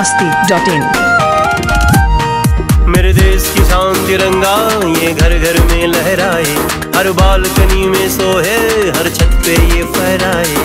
biharmasti.in। मेरे देश की शान तिरंगा ये घर घर में लहराए, हर बालकनी में सोहे, हर छत पे ये फहराए।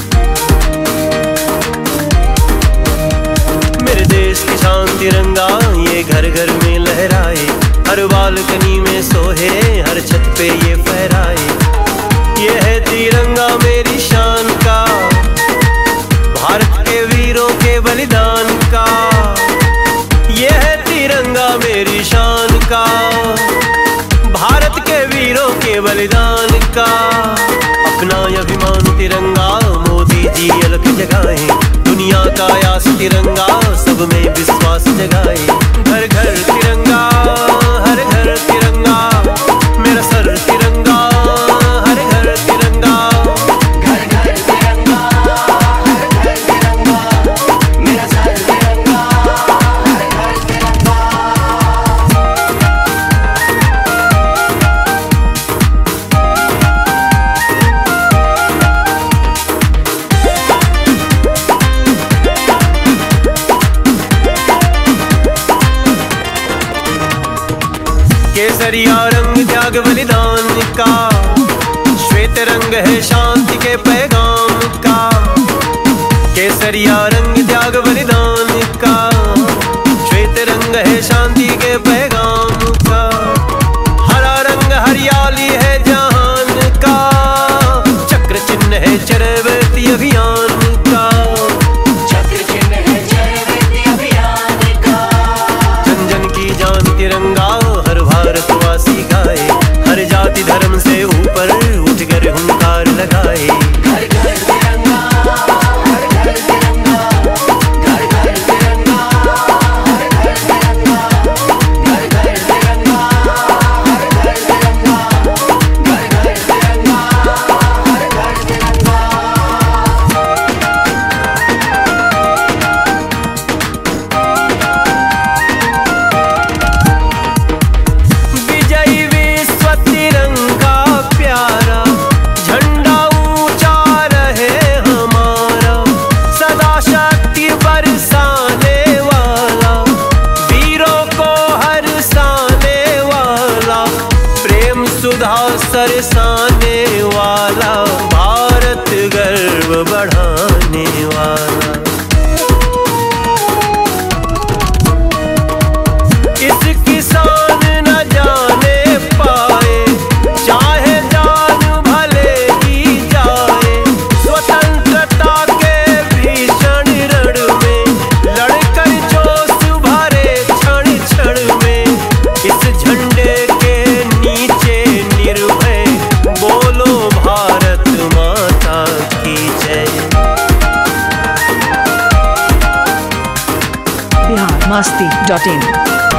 मेरे देश की शान तिरंगा ये घर घर में लहराए, हर बालकनी में सोहे, हर छत पे ये फहराए। ये है तिरंगा मेरी शान का, भारत के वीरों के बलिदान का। ये है तिरंगा मेरी शान का, भारत के वीरों के बलिदान का। अपना अभिमान तिरंगा मोदी जी अलग जगाए, दुनिया का आस तिरंगा सब में विश्वास जगाए। घर घर तिरंगा, हर घर तिरंगा, मेरा सर तिरंगा, हर घर तिरंगा। घर घर तिरंगा, हर घर तिरंगा, मेरा सर तिरंगा, हर घर तिरंगा। केसरिया रंग त्याग बलिदान का, श्वेत रंग है शांति के पैगाम का। केसरिया रंग त्याग बलिदान का, श्वेत रंग है शांति के पैगाम का। हरा रंग हरियाली है जहान का, चक्र चिन्ह है चरवती अभियान का। चक्र चिन्ह है चरवती अभियान का। जन जन की जान तिरंगा हर भारतवासी गाए, हर जाति धर्म से ऊपर उठकर हुंकार लगाए। घर घर तिरंगा, हर घर तिरंगा, घर घर तिरंगा, हर घर तिरंगा, घर घर तिरंगा, हर घर तिरंगा, घर घर तिरंगा, हर घर तिरंगा। विजयी विश्व तिरंगा प्यारा, झंडा ऊंचा रहे हमारा। सदा शक्ति बरसाने वाला, वीरों को हरसाने वाला, प्रेम सुधा सरसाने वाला, भारत गर्व बढ़ाने वाला। इस किसान न जाने पाए, चाहे जान भले ही जाए। स्वतंत्रता के भीषण रण में लड़कर जोश भरे क्षण क्षण में। इस झंडे के नीचे निर्भय बोलो भारत माता की जय। biharmasti.in।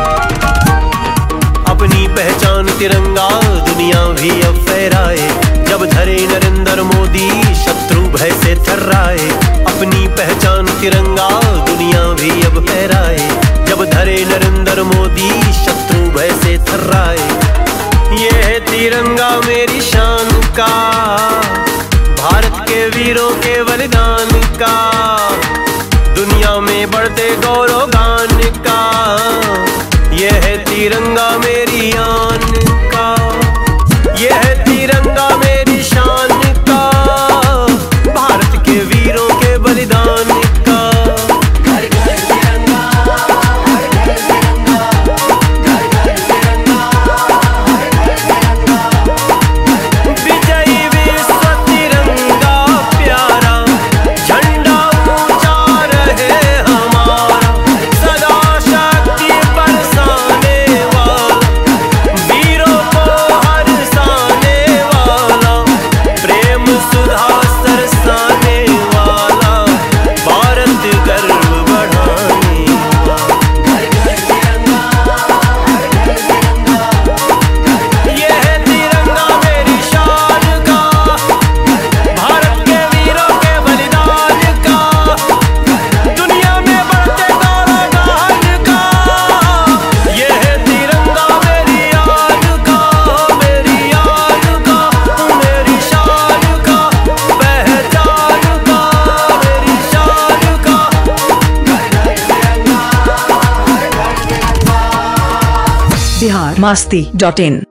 अपनी पहचान तिरंगा दुनिया भी अब फहराए, जब धरे नरेंद्र मोदी शत्रु भय से थर्राए। अपनी पहचान तिरंगा दुनिया भी अब फहराए, जब धरे नरेंद्र मोदी शत्रु भय से थर्राए। ये है तिरंगा मेरी शान का, भारत के वीरों के बलिदान का। दुनिया में बढ़ते गौरव गान का, ये है तिरंगा मेरी आन का। ये है तिरंगा मेरी शान का, भारत के वीरों के बलिदान का। घर घर तिरंगा, हर घर तिरंगा, घर घर तिरंगा, हर घर तिरंगा। विजयी विश्व तिरंगा प्यारा, झंडा ऊंचा रहे हमारा। सदा शक्ति बरसाने वाला, वीरों masti.in